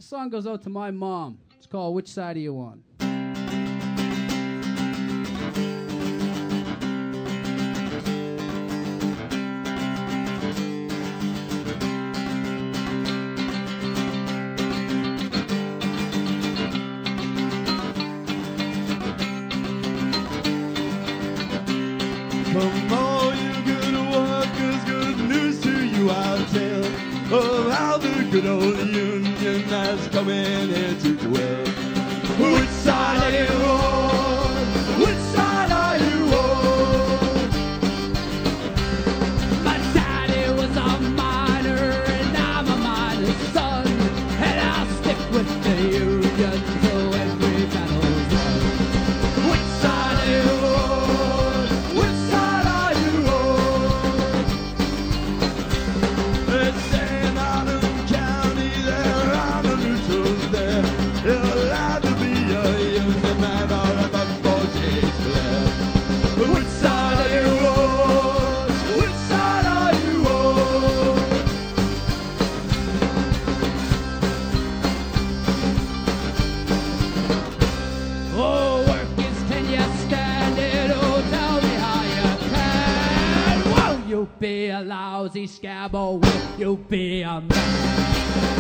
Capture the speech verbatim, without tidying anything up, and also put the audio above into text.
song goes out to my mom. It's called Which Side Are You On? Come on, you good workers, good news to you I'll tell of how the good old Union has come in here to dwell. Which side are you on? Which side are you on? My daddy was a miner and I'm a miner's son, and I'll stick with the Union till every battle's won. Which side are you on? Which side are you on? It's saying out of county there are no neutrals there. You're allowed to be a Union man or a buck-boss's left. Which side are you on? Which side are you on? Oh, workers, can you stand it? Oh, tell me how you can. Won't you be a lousy scab or will you be a man?